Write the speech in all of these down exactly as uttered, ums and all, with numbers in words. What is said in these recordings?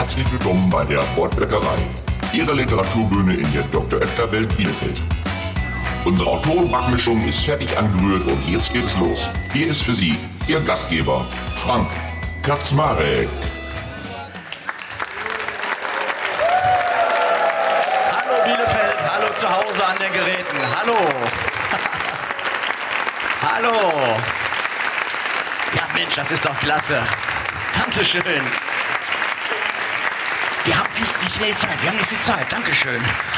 Herzlich willkommen bei der Wortbäckerei, Ihrer Literaturbühne in der Doktor Oetker Welt Bielefeld. Unsere Autorenbackmischung ist fertig angerührt und jetzt geht es los. Hier ist für Sie Ihr Gastgeber, Frank Kaczmarek. Hallo Bielefeld, hallo zu Hause an den Geräten, hallo. Hallo. Ja Mensch, das ist doch klasse. Dankeschön. Wir haben nicht viel Zeit, wir haben nicht viel Zeit, Dankeschön.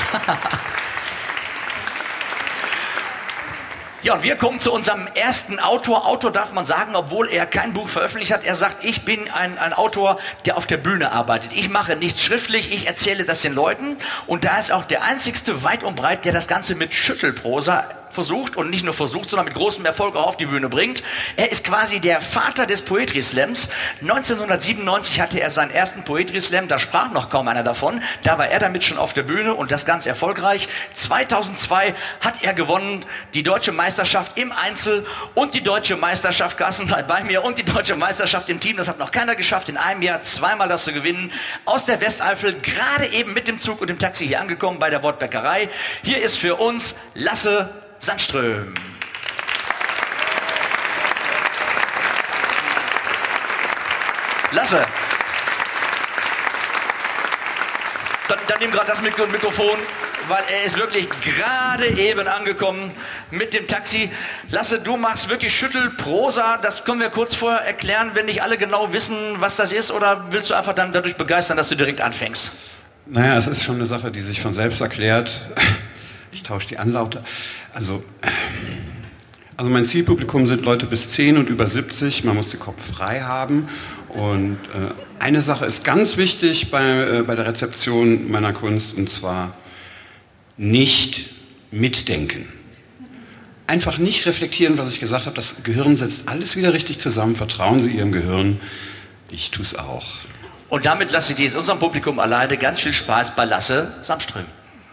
Ja, und wir kommen zu unserem ersten Autor. Autor darf man sagen, obwohl er kein Buch veröffentlicht hat. Er sagt, ich bin ein, ein Autor, der auf der Bühne arbeitet. Ich mache nichts schriftlich, ich erzähle das den Leuten. Und da ist auch der einzigste weit und breit, der das Ganze mit Schüttelprosa versucht und nicht nur versucht, sondern mit großem Erfolg auch auf die Bühne bringt. Er ist quasi der Vater des Poetry Slams. neunzehnhundertsiebenundneunzig hatte er seinen ersten Poetry Slam, da sprach noch kaum einer davon. Da war er damit schon auf der Bühne und das ganz erfolgreich. zweitausendzwei hat er gewonnen die deutsche Meisterschaft im Einzel und die deutsche Meisterschaft, Carsten bleibt bei mir, und die deutsche Meisterschaft im Team. Das hat noch keiner geschafft, in einem Jahr zweimal das zu gewinnen. Aus der Westeifel, gerade eben mit dem Zug und dem Taxi hier angekommen bei der Wortbäckerei. Hier ist für uns Lasse Sandström. Lasse. Dann, dann nimm gerade das Mikro Mikrofon, weil er ist wirklich gerade eben angekommen mit dem Taxi. Lasse, du machst wirklich Schüttelprosa. Das können wir kurz vorher erklären, wenn nicht alle genau wissen, was das ist, oder willst du einfach dann dadurch begeistern, dass du direkt anfängst? Naja, es ist schon eine Sache, die sich von selbst erklärt. Ich tausche die Anlaute. Also, also mein Zielpublikum sind Leute bis zehn und über siebzig. Man muss den Kopf frei haben. Und äh, eine Sache ist ganz wichtig bei, äh, bei der Rezeption meiner Kunst, und zwar nicht mitdenken. Einfach nicht reflektieren, was ich gesagt habe. Das Gehirn setzt alles wieder richtig zusammen. Vertrauen Sie Ihrem Gehirn. Ich tue es auch. Und damit lasse ich jetzt unserem Publikum alleine. Ganz viel Spaß bei Lasse Sandström.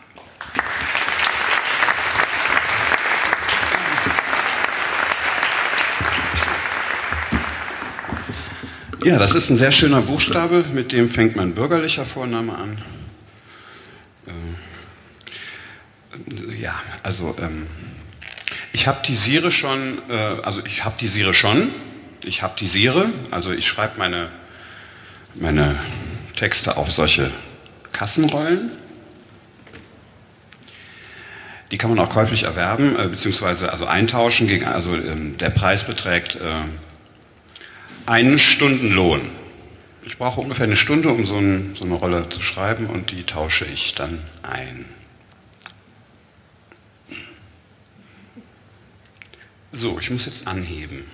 Ja, das ist ein sehr schöner Buchstabe, mit dem fängt mein bürgerlicher Vorname an. Äh, ja, also ähm, ich haptisiere schon, äh, also ich haptisiere schon, ich haptisiere, also ich schreibe meine, meine Texte auf solche Kassenrollen. Die kann man auch käuflich erwerben, äh, beziehungsweise also eintauschen gegen, also ähm, der Preis beträgt äh, einen Stundenlohn. Ich brauche ungefähr eine Stunde, um so, ein, so eine Rolle zu schreiben, und die tausche ich dann ein. So, ich muss jetzt anheben.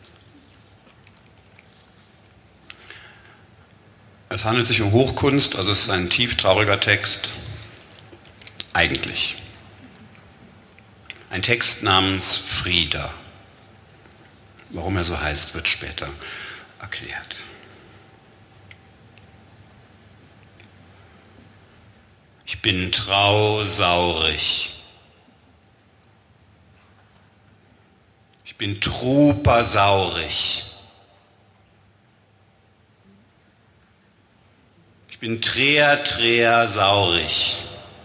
Es handelt sich um Hochkunst, also es ist ein tief trauriger Text. Eigentlich. Ein Text namens Frieda. Warum er so heißt, wird später erklärt. Ich bin trausaurig. Ich bin trupersaurig. Ich bin träer, träer, saurig.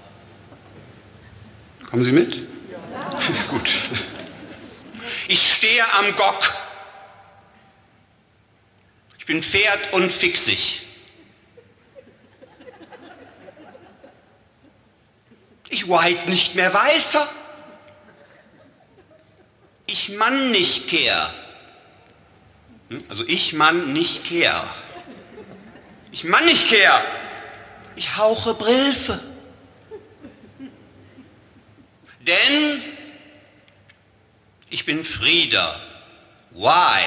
Kommen Sie mit? Ja. Gut. Ich stehe am Gock. Ich bin Pferd und fixig. Ich white nicht mehr weißer. Ich Mann nicht kehr. Also ich Mann nicht kehr. Ich Mann nicht kehr. Ich hauche Brilfe. Denn ich bin Frieda. Why?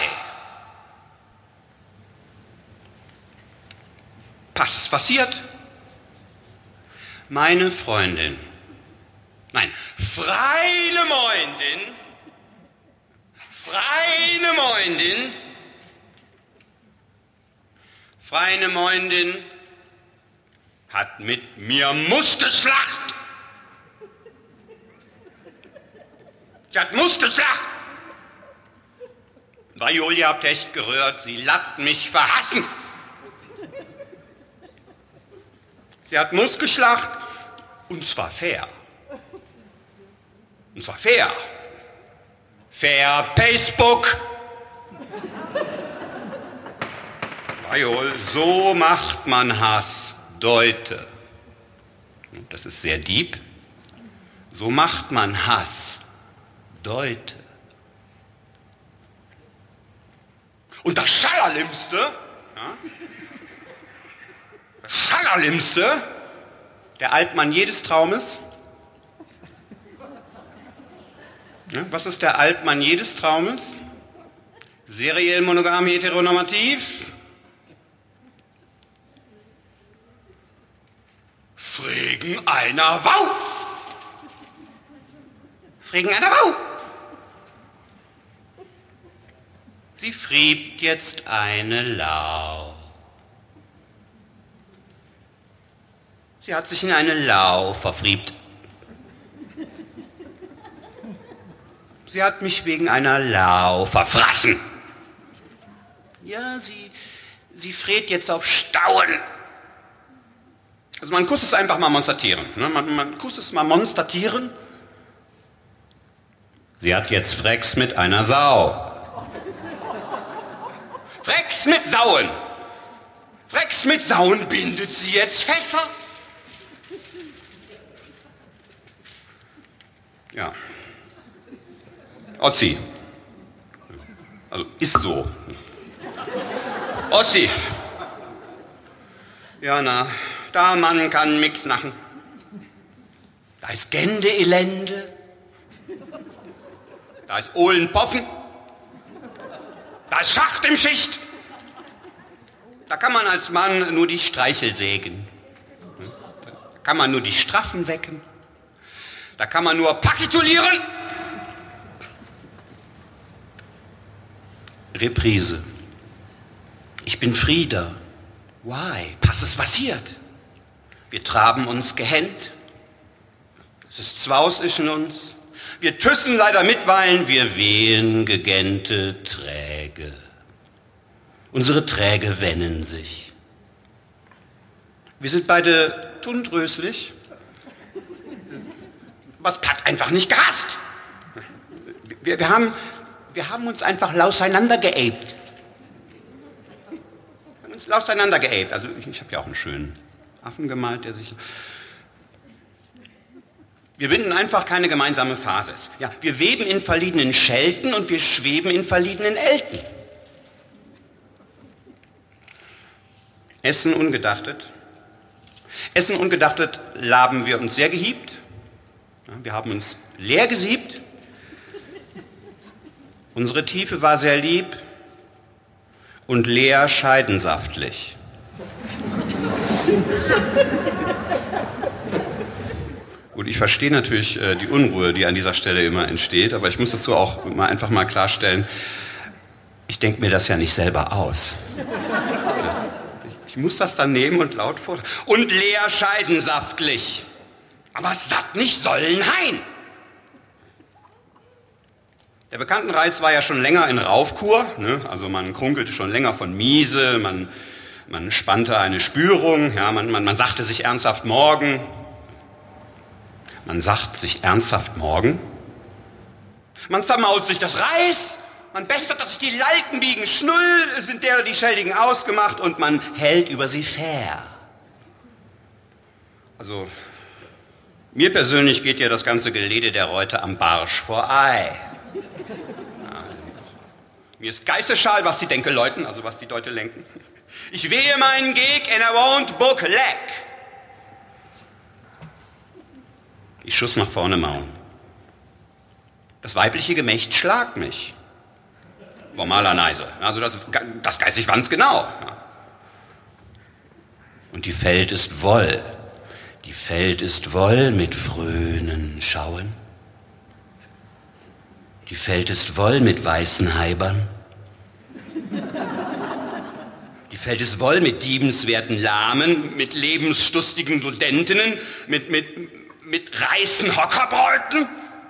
Was ist passiert? Meine Freundin, nein, freine Freundin, freine Freundin, freine Freundin hat mit mir Muskelschlacht. Sie hat Muskelschlacht. Bei Julia habt ihr echt gerührt, sie lat mich verhassen. Sie hat Muskelschlacht, und zwar fair. Und zwar fair. Fair Facebook. Jawohl, so macht man Hass, Deute. Das ist sehr deep. So macht man Hass, Deute. Und das Schallerlimmste, ja, das Schallerlimmste, der Altmann jedes Traumes. Ja, was ist der Altmann jedes Traumes? Seriell, monogam, heteronormativ. Fregen einer Wau. Fregen einer Wau. Sie friebt jetzt eine Lau. Sie hat sich in eine Lau verfriebt. Sie hat mich wegen einer Lau verfrassen. Ja, sie, sie friert jetzt auf Stauen. Also man Kuss ist einfach mal monstatieren. Ne? Man, man Kuss ist mal monstatieren. Sie hat jetzt Frex mit einer Sau. Frex mit Sauen. Frex mit Sauen bindet sie jetzt Fässer. Ja. Ossi. Also ist so. Ossi. Ja, na, da Mann kann nix nachen. Da ist Gände-Elende. Da ist Ohlenpoffen. Da ist Schacht im Schicht. Da kann man als Mann nur die Streichel sägen. Da kann man nur die Straffen wecken. Da kann man nur pakitulieren. Reprise. Ich bin Frieda. Why? Was ist passiert? Wir traben uns gehängt. Es ist Zwaus zwischen uns. Wir tüssen leider mitweilen, wir wehen gegähnte Träge. Unsere Träge wennen sich. Wir sind beide tundröslich. Was hat einfach nicht gehasst. Wir, wir, haben, wir haben uns einfach lauseinander geäbt. Wir haben uns lauseinander geäbt. Also ich, ich habe ja auch einen schönen Affen gemalt, der sich... Wir binden einfach keine gemeinsame Phasis. Ja, wir weben in verliehenen Schelten und wir schweben in verliehenen Elten. Essen ungedachtet. Essen ungedachtet laben wir uns sehr gehiebt. Ja, wir haben uns leer gesiebt. Unsere Tiefe war sehr lieb und leer scheidensaftlich. Gut, ich verstehe natürlich äh, die Unruhe, die an dieser Stelle immer entsteht, aber ich muss dazu auch mal einfach mal klarstellen, ich denke mir das ja nicht selber aus. Ich muss das dann nehmen und laut vor... Und leer scheidensaftlich, aber satt nicht sollen hein. Der Bekanntenreis war ja schon länger in Raufkur, ne? Also man krunkelte schon länger von Miese, man, man spannte eine Spürung, ja, man, man, man sagte sich ernsthaft morgen... Man sagt sich ernsthaft morgen. Man zermaut sich das Reis. Man bessert, dass sich die Lalken biegen. Schnull sind derer die Schäldigen ausgemacht und man hält über sie fair. Also, mir persönlich geht ja das ganze Gelede der Reute am Barsch vorbei. Ja, mir ist geißeschal, was die Denke läuten, also was die Deute lenken. Ich wehe meinen Geg and I won't book lack. Ich schuss nach vorne mauen. Das weibliche Gemächt schlagt mich. Formaler Neise. Also das, das weiß ich ganz genau. Und die Feld ist woll. Die Feld ist woll mit fröhnen Schauen. Die Feld ist woll mit weißen Heibern. Die Feld ist woll mit diebenswerten Lahmen, mit lebensstustigen Studentinnen, mit, mit, mit reißen Hockerbräuten.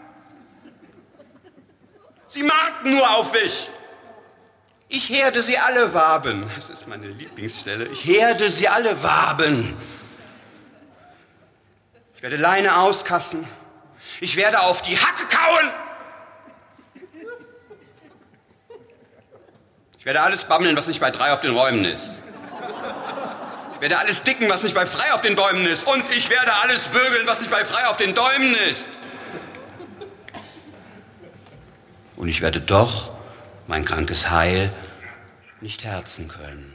Sie markten nur auf mich. Ich herde sie alle waben. Das ist meine Lieblingsstelle. Ich herde sie alle waben. Ich werde Leine auskassen. Ich werde auf die Hacke kauen. Ich werde alles bammeln, was nicht bei drei auf den Räumen ist. Ich werde alles dicken, was nicht bei frei auf den Bäumen ist. Und ich werde alles bögeln, was nicht bei frei auf den Däumen ist. Und ich werde doch mein krankes Heil nicht herzen können.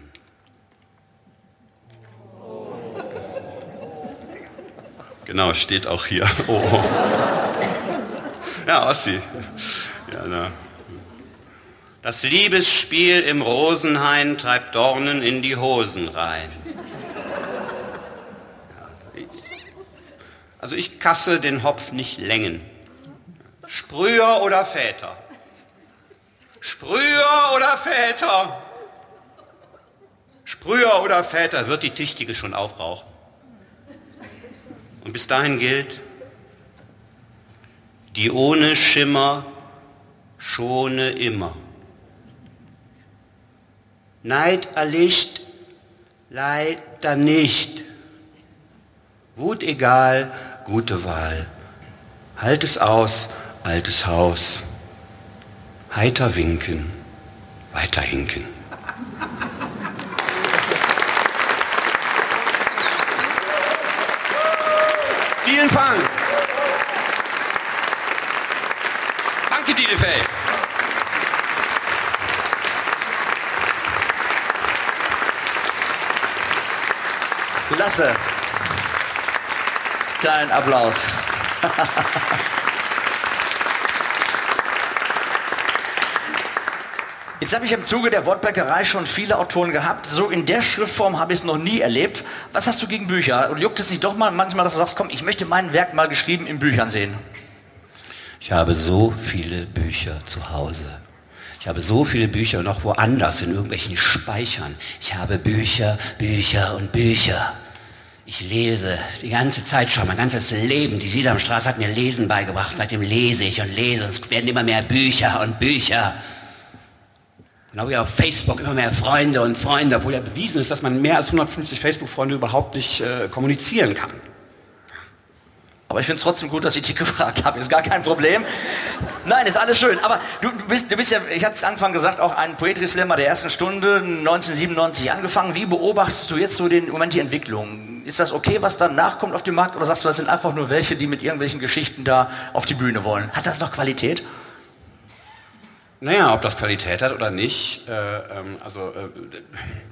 Genau, steht auch hier. Oh. Ja, Ossi. Ja, na. Das Liebesspiel im Rosenhain treibt Dornen in die Hosen rein. Ja. Also ich kasse den Hopf nicht Längen. Sprüher oder Väter? Sprüher oder Väter? Sprüher oder Väter wird die Tüchtige schon aufrauchen. Und bis dahin gilt, die ohne Schimmer schone immer. Neid erlischt, leider nicht. Wut egal, gute Wahl. Halt es aus, altes Haus. Heiter winken, weiter hinken. Vielen Dank. Danke, Dielefeld. Klasse. Dein Applaus. Jetzt habe ich im Zuge der Wortbäckerei schon viele Autoren gehabt. So in der Schriftform habe ich es noch nie erlebt. Was hast du gegen Bücher? Und juckt es nicht doch mal manchmal, dass du sagst, komm, ich möchte mein Werk mal geschrieben in Büchern sehen? Ich habe so viele Bücher zu Hause. Ich habe so viele Bücher noch woanders in irgendwelchen Speichern. Ich habe Bücher, Bücher und Bücher. Ich lese die ganze Zeit schon, mein ganzes Leben. Die Sesamstraße hat mir Lesen beigebracht. Seitdem lese ich und lese. Es werden immer mehr Bücher und Bücher. Genau wie auf Facebook immer mehr Freunde und Freunde, obwohl ja bewiesen ist, dass man mehr als hundertfünfzig Facebook-Freunde überhaupt nicht äh, kommunizieren kann. Aber ich finde es trotzdem gut, dass ich dich gefragt habe. Ist gar kein Problem. Nein, ist alles schön. Aber du, du, bist, du bist ja, ich hatte es Anfang gesagt, auch ein Poetry Slammer der ersten Stunde, neunzehnhundertsiebenundneunzig angefangen. Wie beobachtest du jetzt so den im Moment die Entwicklung? Ist das okay, was dann nachkommt auf dem Markt? Oder sagst du, das sind einfach nur welche, die mit irgendwelchen Geschichten da auf die Bühne wollen? Hat das noch Qualität? Naja, ob das Qualität hat oder nicht, äh, ähm, also äh,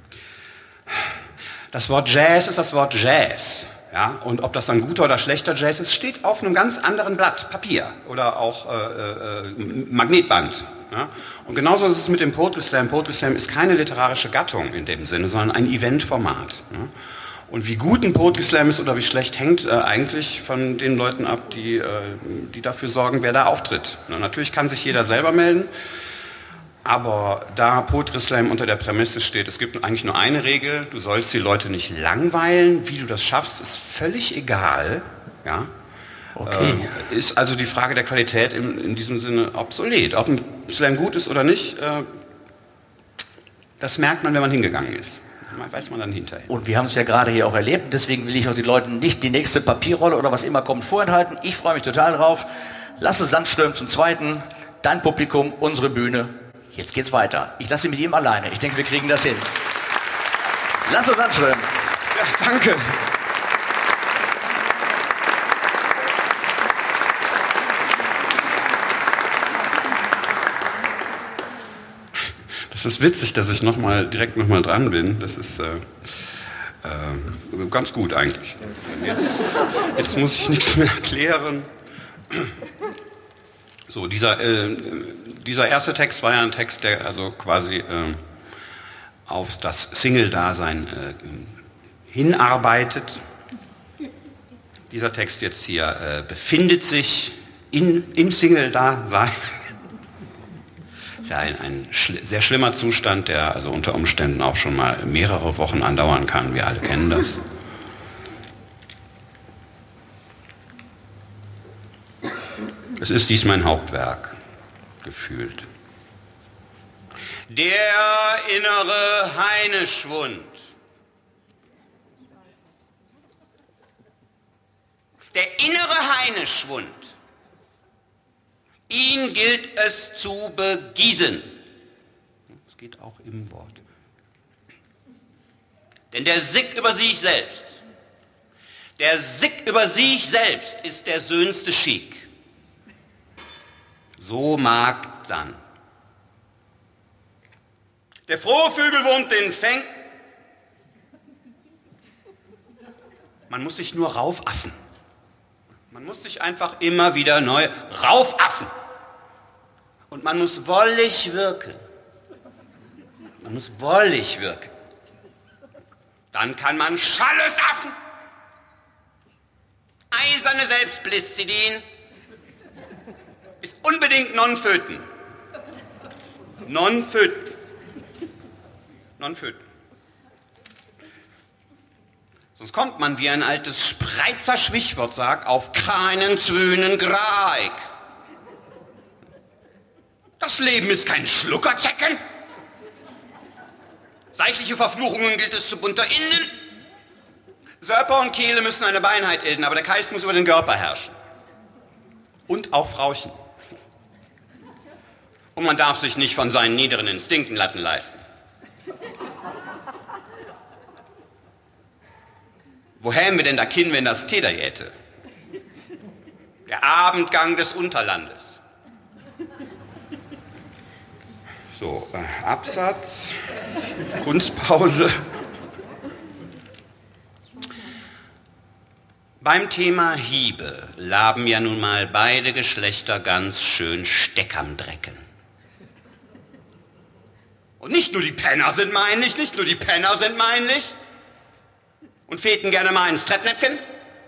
das Wort Jazz ist das Wort Jazz, ja, und ob das dann guter oder schlechter Jazz ist, steht auf einem ganz anderen Blatt Papier oder auch äh, äh, Magnetband. Ja? Und genauso ist es mit dem Poetry Slam. Poetry Slam ist keine literarische Gattung in dem Sinne, sondern ein Eventformat. Ja? Und wie gut ein Poetry Slam ist oder wie schlecht, hängt äh, eigentlich von den Leuten ab, die, äh, die dafür sorgen, wer da auftritt. Na, natürlich kann sich jeder selber melden, aber da Poetry Slam unter der Prämisse steht, es gibt eigentlich nur eine Regel, du sollst die Leute nicht langweilen. Wie du das schaffst, ist völlig egal. Ja? Okay. Äh, ist also die Frage der Qualität in, in diesem Sinne obsolet. Ob ein Slam gut ist oder nicht, äh, das merkt man, wenn man hingegangen ist. Weiß man dann hinterher. Und wir haben es ja gerade hier auch erlebt, deswegen will ich auch die Leuten nicht die nächste Papierrolle oder was immer kommt vorenthalten. Ich freue mich total drauf. Lasse Sandström zum Zweiten, dein Publikum, unsere Bühne. Jetzt geht's weiter. Ich lasse mit ihm alleine. Ich denke, wir kriegen das hin. Lasse Sandström. Ja, danke. Es ist witzig, dass ich noch mal, direkt nochmal dran bin. Das ist äh, äh, ganz gut eigentlich. Jetzt, jetzt muss ich nichts mehr erklären. So, dieser, äh, dieser erste Text war ja ein Text, der also quasi äh, auf das Single-Dasein äh, hinarbeitet. Dieser Text jetzt hier äh, befindet sich in, im Single-Dasein. Ja, ein, ein schl- sehr schlimmer Zustand, der also unter Umständen auch schon mal mehrere Wochen andauern kann. Wir alle kennen das. Es ist dies mein Hauptwerk, gefühlt. Der innere Heineschwund. Der innere Heineschwund, ihn gilt es zu begießen. Das geht auch im Wort. Denn der Sick über sich selbst, der Sick über sich selbst ist der söhnste Schick. So mag dann. Der frohe Vögelwurm den fängt. Man muss sich nur raufaffen. Man muss sich einfach immer wieder neu raufaffen. Und man muss wollig wirken. Man muss wollig wirken. Dann kann man Schalles affen. Eiserne Selbstblissidin ist unbedingt non-föten. Non-föten. Non-föten. Sonst kommt man, wie ein altes Spreizer Schwichwort sagt, auf keinen Zwöhnen Greig. Das Leben ist kein Schluckerzecken. Seichliche Verfluchungen gilt es zu bunter innen. Sörper und Kehle müssen eine Beinheit ilden, aber der Geist muss über den Körper herrschen. Und auch Frauchen. Und man darf sich nicht von seinen niederen Instinkten Latten leisten. Wo hämen wir denn da Kinn, wenn das Täter jäte? Der Abendgang des Unterlandes. So, äh, Absatz, Kunstpause. Beim Thema Hiebe laben ja nun mal beide Geschlechter ganz schön Steck am Drecken. Und nicht nur die Penner sind meinlich, nicht nur die Penner sind meinlich und feten gerne mal ins Trettnäpfchen.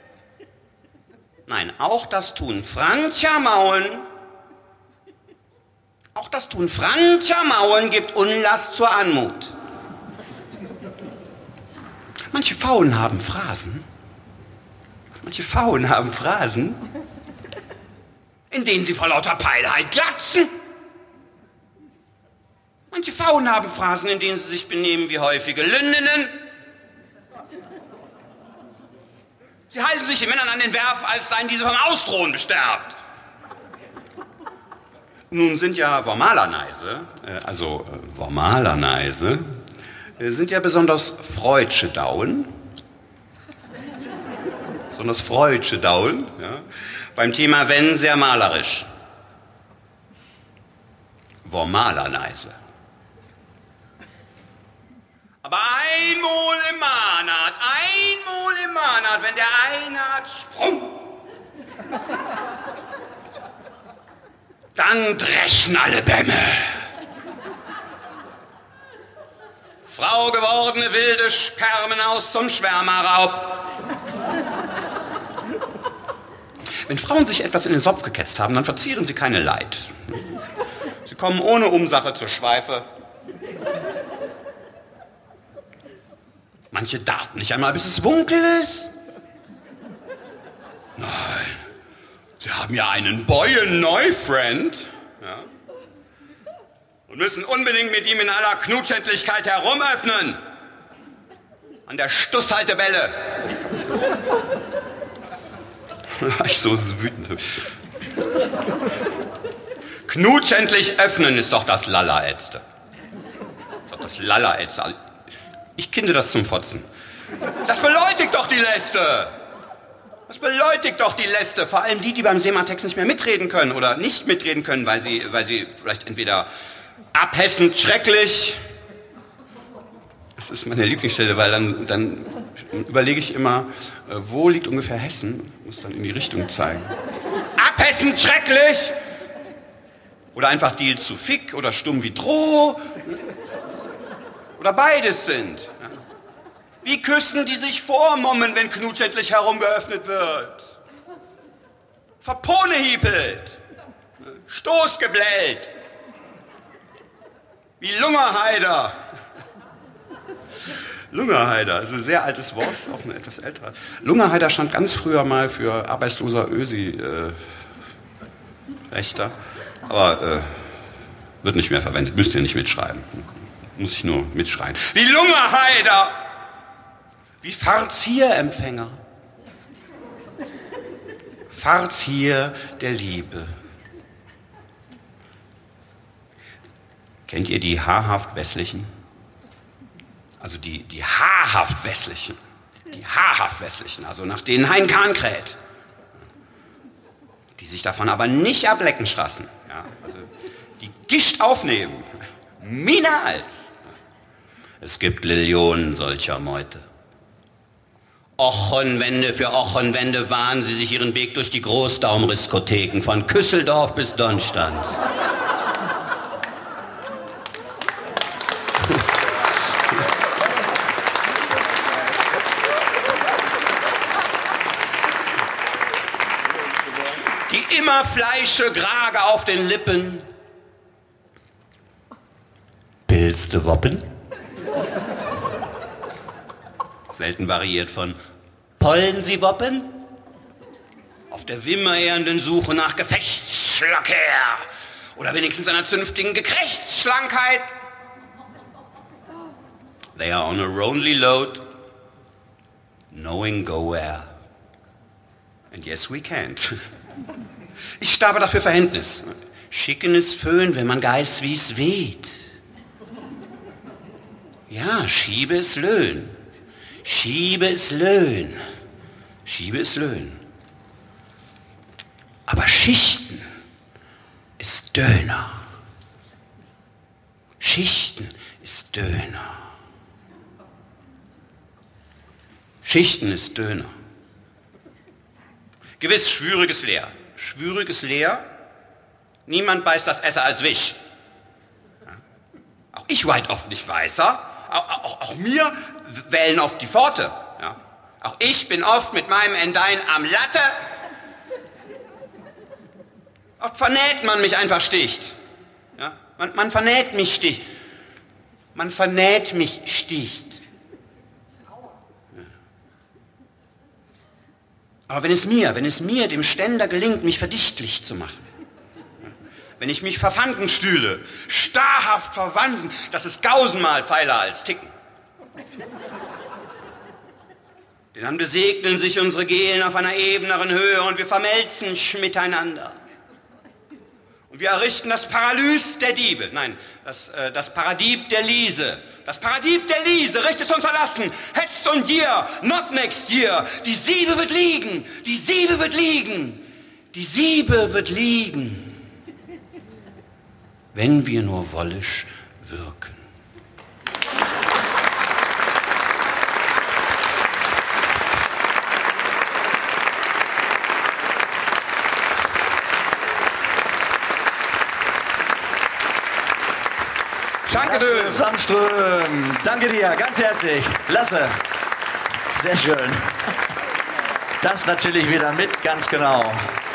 Nein, auch das tun Francher Maulen. Auch das tun Francher Maulen gibt Unlast zur Anmut. Manche Pfauen haben Phrasen. Manche Pfauen haben Phrasen, in denen sie vor lauter Peilheit glatschen. Manche Pfauen haben Phrasen, in denen sie sich benehmen wie häufige Lündinnen. Sie halten sich den Männern an den Werf, als seien diese vom Ausdrohen besterbt. Nun sind ja Wormalerneise, äh, also äh, Wormalerneise, äh, sind ja besonders freudsche Dauen. Besonders freudsche Dauen, ja. Beim Thema Wenn sehr malerisch. Wormalerneise. Aber einmal im Monat, einmal im Monat, wenn der Einheit sprung, dann dreschen alle Bämme. Frau gewordene wilde Spermen aus zum Schwärmerraub. Wenn Frauen sich etwas in den Sopf geketzt haben, dann verzieren sie keine Leid. Sie kommen ohne Umsache zur Schweife. Manche darten nicht einmal, bis es dunkel ist. Nein, sie haben ja einen Boy-Neufriend, ja, und müssen unbedingt mit ihm in aller Knutschendlichkeit herumöffnen. An der Stusshaltebälle. Ich so wütend. Knutschendlich öffnen ist doch das Lalla-Ätzte. Ist doch das Lalla-Ätzte. Ich kinde das zum Fotzen. Das beläutigt doch die Läste. Das beläutigt doch die Läste. Vor allem die, die beim Sematext nicht mehr mitreden können oder nicht mitreden können, weil sie, weil sie vielleicht entweder abhessend schrecklich. Das ist meine Lieblingsstelle, weil dann, dann überlege ich immer, wo liegt ungefähr Hessen? Ich muss dann in die Richtung zeigen. Abhessend schrecklich! Oder einfach Deal zu Fick oder stumm wie Droh. Oder beides sind. Wie küssen die sich vormommen, wenn Knutsch endlich herumgeöffnet wird? Verponehiepelt. Stoßgebellt. Wie Lungerheider. Lungerheider, das ist ein sehr altes Wort, ist auch ein etwas älterer. Lungerheider stand ganz früher mal für arbeitsloser Ösi-Rechter, äh, aber äh, wird nicht mehr verwendet, müsst ihr nicht mitschreiben. Muss ich nur mitschreien. Wie Lungerheider! Wie Fahrtzierempfänger. Fahrzier der Liebe. Kennt ihr die haarhaft Westlichen? Also die, die haarhaft Westlichen. Die haarhaft Westlichen, also nach denen Hein Kahn kräht. Die sich davon aber nicht ablecken lassen. Ja, also die Gischt aufnehmen. Minals. Es gibt Millionen solcher Meute. Ochenwende für Ochenwende wahnen sie sich ihren Weg durch die Großdaumriskotheken von Küsseldorf bis Donstanz. Die immer Fleische Grage auf den Lippen. Pilste Woppen? Selten variiert von Pollen Sie Woppen? Auf der wimmernden Suche nach Gefechtsschlacker oder wenigstens einer zünftigen Gekrechtsschlankheit. They are on a lonely load, knowing go where. And yes, we can't. Ich starbe dafür Verhältnis. Schickenes Föhn, wenn man weiß, wie's weht. Ja, schiebe es Löhn. Schiebe es Löhn. Schiebe es Löhn. Aber Schichten ist Döner. Schichten ist Döner. Schichten ist Döner. Gewiss, schwüriges Leer. Schwüriges Leer. Niemand beißt das Esser als Wisch. Ja. Auch ich weit oft nicht weißer. Auch, auch, auch mir wählen oft die Pforte. Ja. Auch ich bin oft mit meinem Endein am Latte. Oft vernäht man mich einfach sticht. Ja. Man, man vernäht mich sticht. Man vernäht mich sticht. Aber wenn es mir, wenn es mir, dem Ständer gelingt, mich verdichtlich zu machen, wenn ich mich verfanden stühle, starrhaft verwanden, das ist tausendmal feiler als Ticken. Denn dann besegnen sich unsere Gehlen auf einer ebeneren Höhe und wir vermelzen miteinander. Und wir errichten das Paralys der Diebe, nein, das, äh, das Paradieb der Liese. Das Paradieb der Liese, Recht ist uns erlassen, hetzt und year, not next year. Die Siebe wird liegen, die Siebe wird liegen, die Siebe wird liegen, wenn wir nur wollisch wirken. Danke dir. Sandström, danke dir, ganz herzlich. Lasse. Sehr schön. Das natürlich wieder mit, ganz genau.